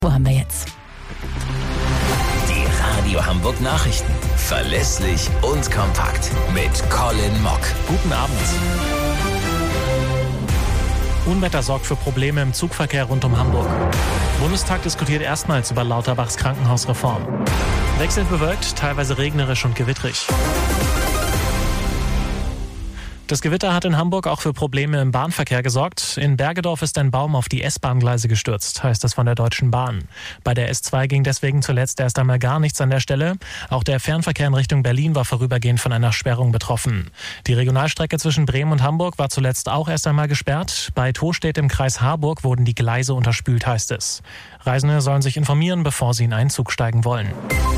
Wo haben wir jetzt? Die Radio Hamburg Nachrichten. Verlässlich und kompakt. Mit Colin Mock. Guten Abend. Unwetter sorgt für Probleme im Zugverkehr rund um Hamburg. Bundestag diskutiert erstmals über Lauterbachs Krankenhausreform. Wechselnd bewölkt, teilweise regnerisch und gewittrig. Das Gewitter hat in Hamburg auch für Probleme im Bahnverkehr gesorgt. In Bergedorf ist ein Baum auf die S-Bahn-Gleise gestürzt, heißt es von der Deutschen Bahn. Bei der S2 ging deswegen zuletzt erst einmal gar nichts an der Stelle. Auch der Fernverkehr in Richtung Berlin war vorübergehend von einer Sperrung betroffen. Die Regionalstrecke zwischen Bremen und Hamburg war zuletzt auch erst einmal gesperrt. Bei Tostedt im Kreis Harburg wurden die Gleise unterspült, heißt es. Reisende sollen sich informieren, bevor sie in einen Zug steigen wollen.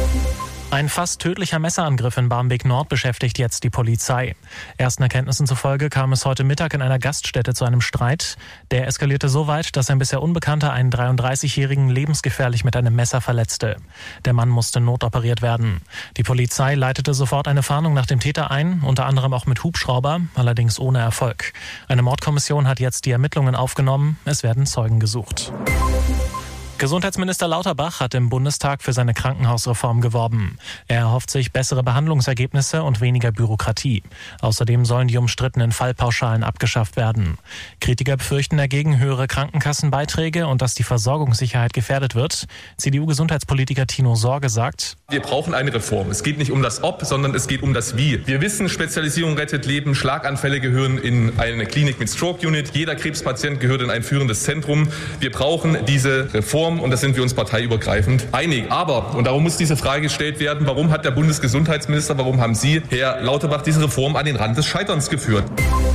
Ein fast tödlicher Messerangriff in Barmbek-Nord beschäftigt jetzt die Polizei. Ersten Erkenntnissen zufolge kam es heute Mittag in einer Gaststätte zu einem Streit. Der eskalierte so weit, dass ein bisher Unbekannter einen 33-Jährigen lebensgefährlich mit einem Messer verletzte. Der Mann musste notoperiert werden. Die Polizei leitete sofort eine Fahndung nach dem Täter ein, unter anderem auch mit Hubschrauber, allerdings ohne Erfolg. Eine Mordkommission hat jetzt die Ermittlungen aufgenommen. Es werden Zeugen gesucht. Gesundheitsminister Lauterbach hat im Bundestag für seine Krankenhausreform geworben. Er erhofft sich bessere Behandlungsergebnisse und weniger Bürokratie. Außerdem sollen die umstrittenen Fallpauschalen abgeschafft werden. Kritiker befürchten dagegen höhere Krankenkassenbeiträge und dass die Versorgungssicherheit gefährdet wird. CDU-Gesundheitspolitiker Tino Sorge sagt: Wir brauchen eine Reform. Es geht nicht um das Ob, sondern es geht um das Wie. Wir wissen, Spezialisierung rettet Leben. Schlaganfälle gehören in eine Klinik mit Stroke Unit. Jeder Krebspatient gehört in ein führendes Zentrum. Wir brauchen diese Reform. Und da sind wir uns parteiübergreifend einig. Aber, und darum muss diese Frage gestellt werden, warum hat der Bundesgesundheitsminister, warum haben Sie, Herr Lauterbach, diese Reform an den Rand des Scheiterns geführt?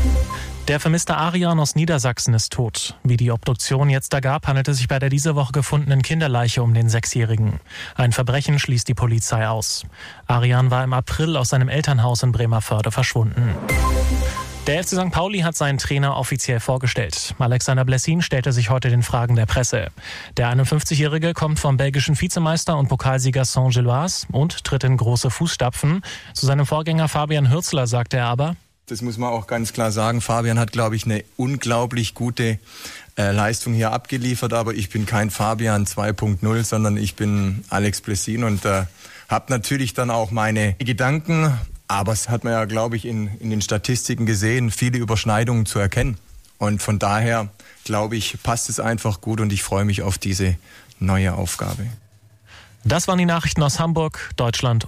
Der vermisste Arian aus Niedersachsen ist tot. Wie die Obduktion jetzt ergab, handelt es sich bei der diese Woche gefundenen Kinderleiche um den 6-Jährigen. Ein Verbrechen schließt die Polizei aus. Arian war im April aus seinem Elternhaus in Bremervörde verschwunden. Der FC St. Pauli hat seinen Trainer offiziell vorgestellt. Alexander Blessin stellte sich heute den Fragen der Presse. Der 51-Jährige kommt vom belgischen Vizemeister und Pokalsieger Saint-Gilloise und tritt in große Fußstapfen. Zu seinem Vorgänger Fabian Hürzeler sagte er aber: Das muss man auch ganz klar sagen. Fabian hat, glaube ich, eine unglaublich gute Leistung hier abgeliefert. Aber ich bin kein Fabian 2.0, sondern ich bin Alex Blessin und habe natürlich dann auch meine Gedanken. Aber es hat man ja, glaube ich, in den Statistiken gesehen, viele Überschneidungen zu erkennen. Und von daher, glaube ich, passt es einfach gut und ich freue mich auf diese neue Aufgabe. Das waren die Nachrichten aus Hamburg, Deutschland